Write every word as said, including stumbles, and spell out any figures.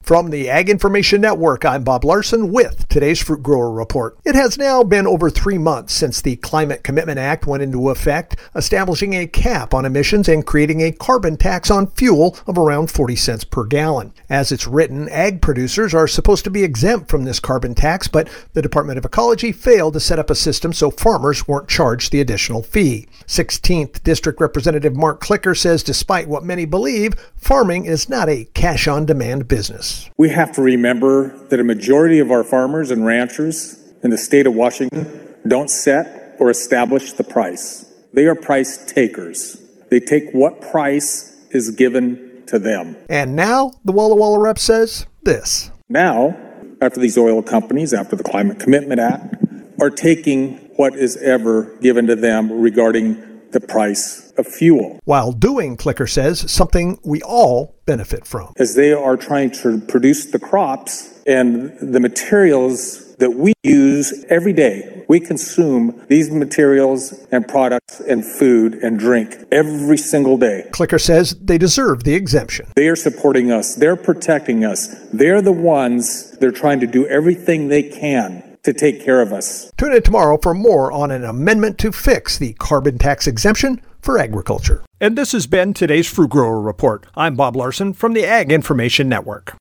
From the Ag Information Network, I'm Bob Larson with today's Fruit Grower Report. It has now been over three months since the Climate Commitment Act went into effect, establishing a cap on emissions and creating a carbon tax on fuel of around forty cents per gallon. As it's written, ag producers are supposed to be exempt from this carbon tax, but the Department of Ecology failed to set up a system so farmers weren't charged the additional fee. sixteenth District Representative Mark Klicker says despite what many believe, farming is not a cash-on-demand business. We have to remember that a majority of our farmers and ranchers in the state of Washington don't set or establish the price. They are price takers. They take what price is given to them. And now, the Walla Walla rep says this. Now, after these oil companies, after the Climate Commitment Act, are taking what is ever given to them regarding the price of fuel. While doing, Klicker says, something we all benefit from. As they are trying to produce the crops and the materials that we use every day, we consume these materials and products and food and drink every single day. Klicker says they deserve the exemption. They are supporting us. They're protecting us. They're the ones, they're trying to do everything they can to take care of us. Tune in tomorrow for more on an amendment to fix the carbon tax exemption for agriculture. And this has been today's Fruit Grower Report. I'm Bob Larson from the Ag Information Network.